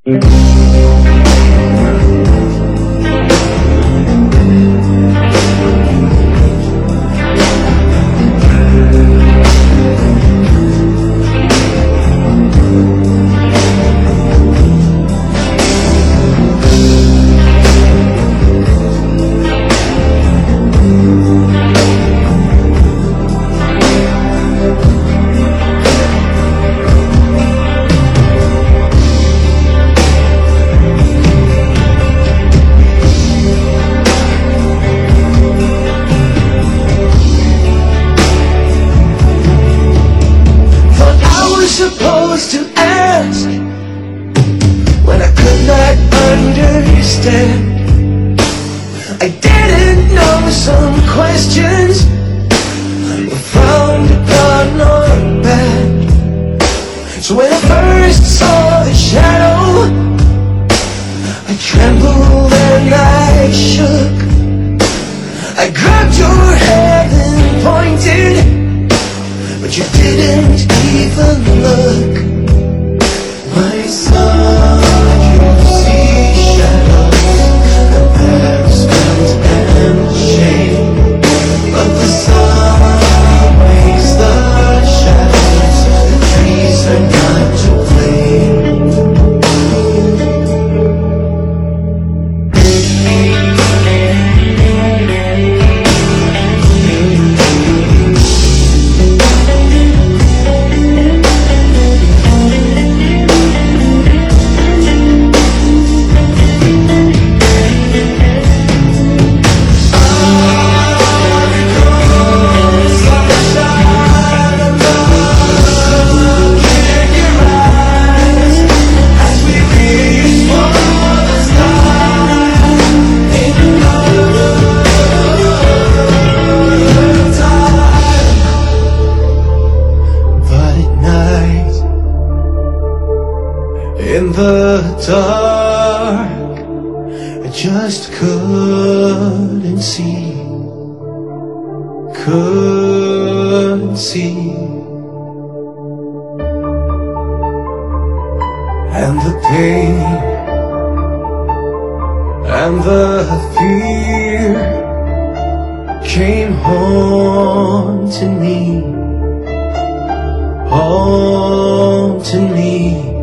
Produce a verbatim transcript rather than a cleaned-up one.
Supposed to ask when I could not understand. I didn't know some questions were frowned upon or bad. So when I first saw the shadow, I trembled and I shook. I grabbed your hand and pointed, but you didn't even look. My son, you see shadows, embarrassment and shame, but the sun makes the shadows, the trees are not to blame. In the dark, I just couldn't see, couldn't see. And the pain and the fear came haunting me, haunting me.